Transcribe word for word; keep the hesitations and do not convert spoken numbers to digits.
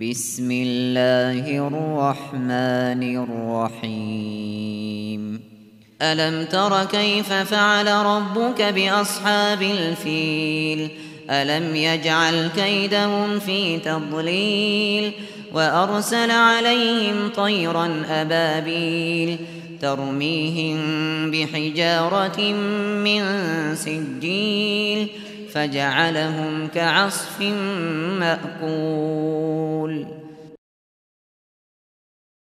بسم الله الرحمن الرحيم ألم تر كيف فعل ربك بأصحاب الفيل ألم يجعل كيدهم في تضليل وأرسل عليهم طيرا أبابيل ترميهم بحجارة من سجيل فجعلهم كعصف مأكول